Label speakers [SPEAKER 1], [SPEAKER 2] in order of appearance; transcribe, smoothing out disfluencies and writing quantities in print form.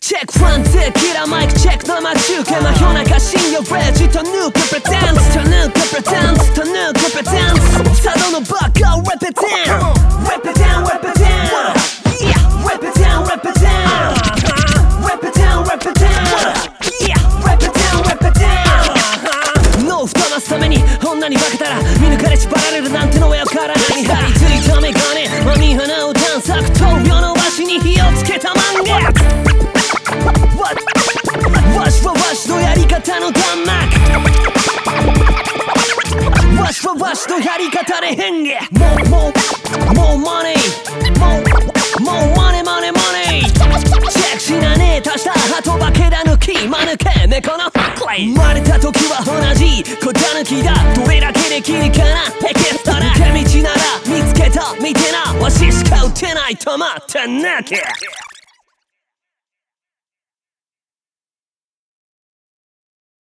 [SPEAKER 1] チェックフランツキラマイクチェック生中継真夜中深夜レジとヌークプレゼンツとヌークプレゼンツとヌークプレゼンツ佐渡のバカをレペテンレペテンレペテン Yeah レペテンレペテンレペテンレペテン Yeah レペテンレペテン脳を吹かますために女に化けたら見抜かれ縛られるなんてのはよからないに張り付いたメガネ真見花を探索闘病のわしに火をつけた満月わしはわしのやり方の弾幕わしはわしのやり方で変化もうマネーもうマネマネマネーチェックしなねえ足した鳩化けだ抜き間抜け猫のクレイ生まれた時は同じ子だ抜きだどれだけできるかなエキストラ抜け道なら見つけた見てなわししか撃てない止まってなきゃ